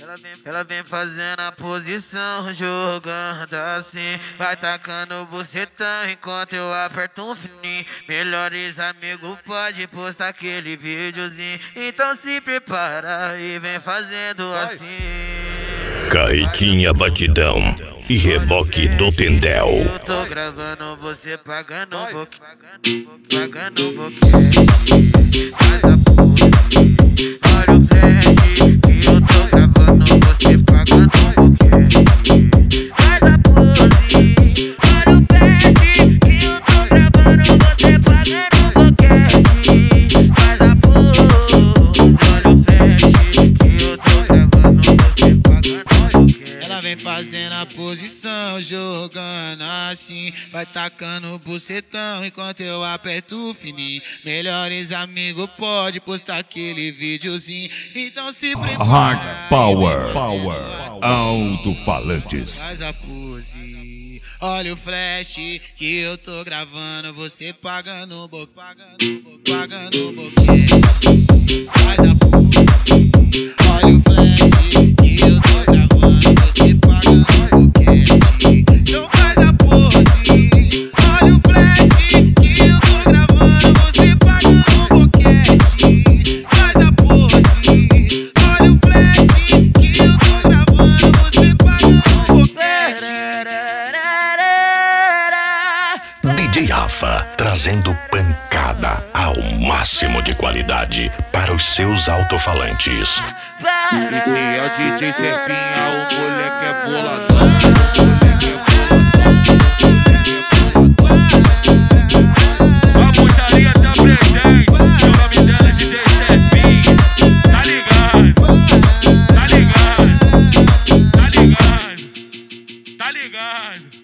Ela vem fazendo a posição, jogando assim. Vai tacando o bucetão enquanto eu aperto um fininho. Melhores amigos pode postar aquele videozinho. Então se prepara e vem fazendo assim. Carretinha Batidão e reboque do Tendel. Eu tô gravando você pagando um pouquinho, pagando um pouquinho. Faz a pose, olha o flash. Que eu tô gravando você pagando um pouquinho. Faz a pose, olha o flash. Que eu tô gravando você pagando um pouquinho. Faz a pose, olha o flash. Que eu tô gravando você pagando um pouquinho. Ela vem fazendo a posição, jogando assim. Vai tacando o bucetão enquanto eu aperto o fininho. Melhores amigos pode postar aquele videozinho. Então se prepara. Hard Power, alto-falantes. Faz a pose, olha o flash. Que eu tô gravando você pagando um pouco, pagando um pouquinho. Faz a pose, olha o flash. Que eu tô gravando você pagando um pouquinho. Então faz a pose, olha o flash. Que eu tô gravando você pagando um pouquinho. Faz a pose, olha o flash. Que eu tô gravando você pagando um pouquinho. DJ Rafa, trazendo pancada ao máximo de qualidade para os seus alto-falantes. Esse é o DJ Serpinha, o moleque é boladão. A putaria tá presente, o nome dela é DJ Serpinha. Tá ligado, tá ligado, tá ligado, tá ligado.